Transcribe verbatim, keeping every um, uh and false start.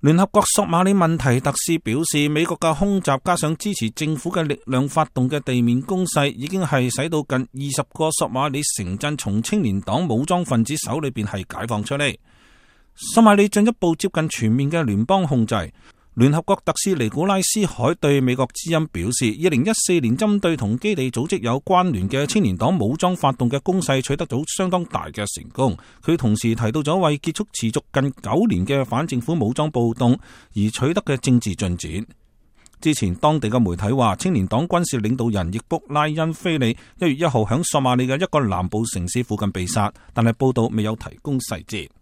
聯合國索馬里問題特使表示，美國嘅空襲加上支持政府嘅力量發動嘅地面攻勢，已經係使到近二十個索馬里城鎮從青年黨武裝分子手裏邊係解放出嚟。索馬里進一步接近全面嘅聯邦控制。聯合國特使尼古拉斯凱對美國之音表示，二零一四年針對同基地組織有關聯嘅青年黨武裝發動嘅攻勢取得咗相當大嘅成功。佢同時提到咗為結束持續近九年嘅反政府武裝暴動而取得嘅政治進展。之前當地嘅媒體話，青年黨軍事領導人易卜拉恩菲利一月一號響索馬里嘅一個南部城市附近被殺，但係報道未有提供細節。